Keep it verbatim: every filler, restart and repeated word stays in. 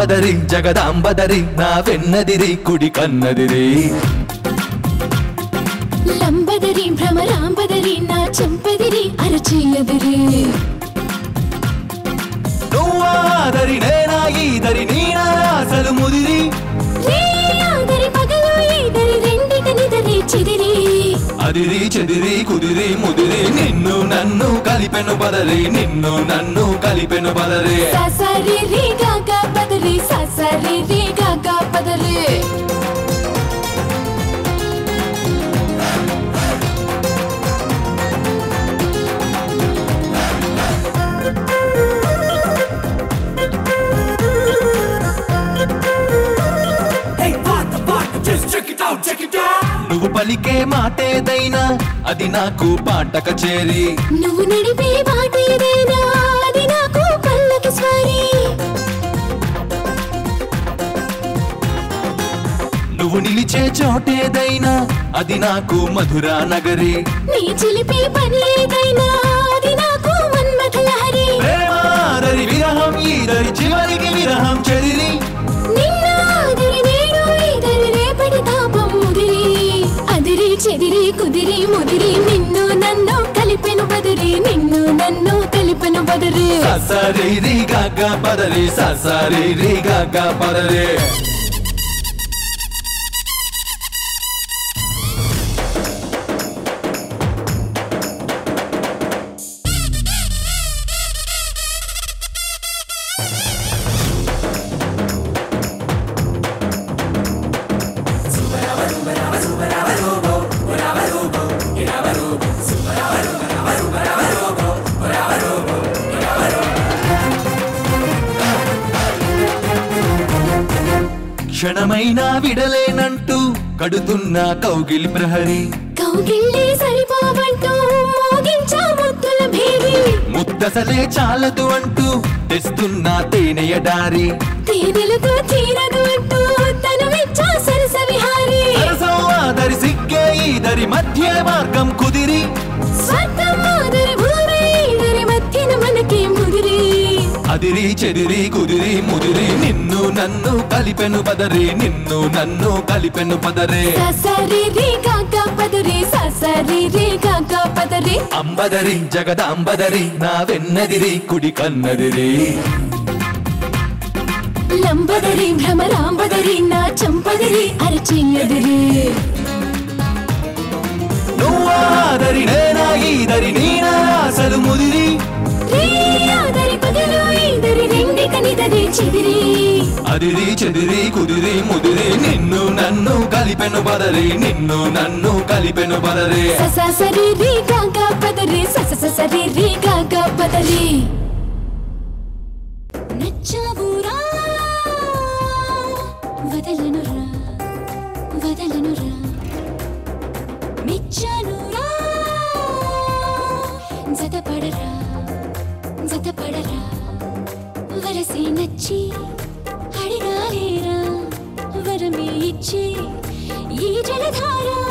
అంబదరి జగదాంబదరి నా వెన్నదిరి కుడి కన్నదిరి లంబదరి భ్రమరాంబదరి నా చెంపదిరి అరచేయదిరి నువ్వాదరి నేనా ఈదరి నీనా అసలు ముదిరి అదిరి చెదిరి కుదిరి ముదిరి నిన్ను నన్ను కలిపెను బదరి నిన్ను నన్ను కలిపెను బదరి ససరి రి గగ బదరి ససరి రి గగ బదరి నువ్వు పలికే మాటేదైనా అది నాకు పాటక చేరి నువ్వు నడిపే మాటేదైనా అది నాకు పల్లకి స్వారీ నువ్వు నిలిచే చోటేదైనా అది నాకు మధుర నగరి నీ చిలిపే పని ఏదైనా అది నాకు మన్మథ లహరి ప్రేమాదరి విరహం ఈదరి చివరికి విరహం చెదిరి చెదిరి కుదిరి ముదిరి నిన్ను నన్ను కలిపెను బదరి నిన్ను నన్ను కలిపెను బదరి ససరి రి గగ బదరి ససరి రి గగ బదరి క్షణమైనా విడలేనంటూ కడుతున్న కౌగిలి ప్రహరి కౌగిలి సరిపోవంటూ మోగించా ముద్దుల భేరి ముద్దసలే చాలదు అంటూ తెస్తున్న తేనెయ దారి తేనెలతో తీరదు అంటూ తను విచ్చా సరస విహారి సరసవాదరి సిగ్గే ఈదరి మధ్య మార్గం కుదిరి స్వర్గం మాదరి భూమి ఈదరి మధ్యన మనకి ముదిరి అదిరి చెదిరి కుదిరి ముదిరి నిన్ను నన్ను కలిపెను బదరి నిన్ను నన్ను కలిపెను బదరే ససరి రి గగ బదరి ససరి రి గగ బదరి అంబదరి జగదాంబదరి నా వెన్నదిరి కుడి కన్నదిరి లంబదరి భ్రమరాంబదరి నా చెంపదిరి అరచేయదిరి నువ్వాదరి నేనా ఈదరి నీనా అసలు ముదిరి అదిరి చెదిరి కుదిరి ముదిరి నిన్ను నన్ను కలిపెను బదరి నిన్ను నన్ను కలిపెను బదరి ససరి రి గగ బదరి ససరి రి గగ బదరి నచ్చవురా వదలనురా వదలనురా మిచ్చనురా జతపడరా జతపడరా వరసే నచ్చి అడిగాలేరా వరమే ఇచ్చి ఈ జలధార